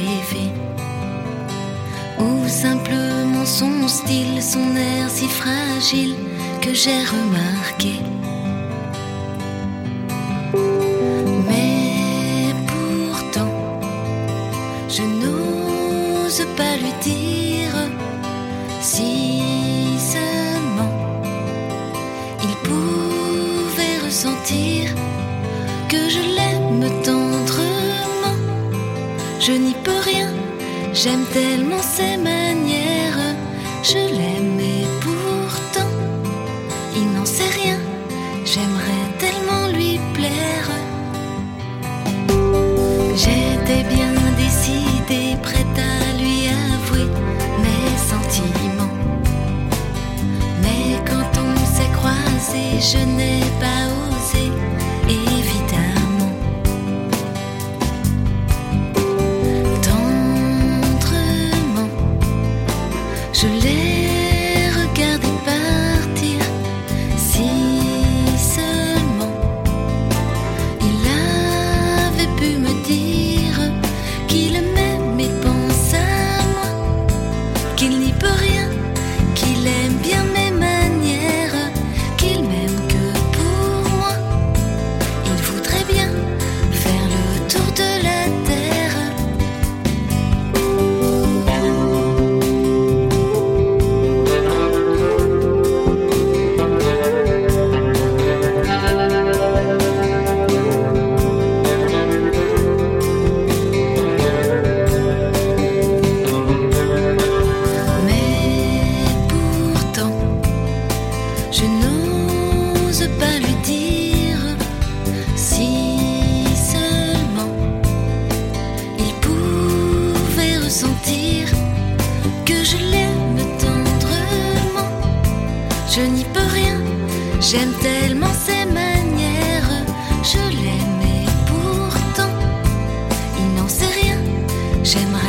rêver. Ou simplement son style, son air si fragile que j'ai remarqué. Mais pourtant, je n'ose pas lui dire si seulement il pouvait ressentir que je l'aime tendrement. Je n'y peux rien, j'aime tellement ses manières. Je l'aime et pourtant il n'en sait rien. J'aimerais tellement lui plaire. J'étais bien décidée, prête à lui avouer mes sentiments. Mais quand on s'est croisés, je n'ai pas osé, évidemment. Tendrement, je l'ai regardé partir. Si seulement il avait pu me dire qu'il m'aimait, pense à moi, qu'il n'y peut rien, qu'il aime bien mes manières, qu'il m'aime que pour moi. Il voudrait bien faire le tour de la terre. Mais pourtant, je n'ose pas lui dire si seulement il pouvait ressentir que je l'aime tendrement. Je n'y peux rien, j'aime tellement ses manières. Je l'aime et pourtant il n'en sait rien. J'aimerais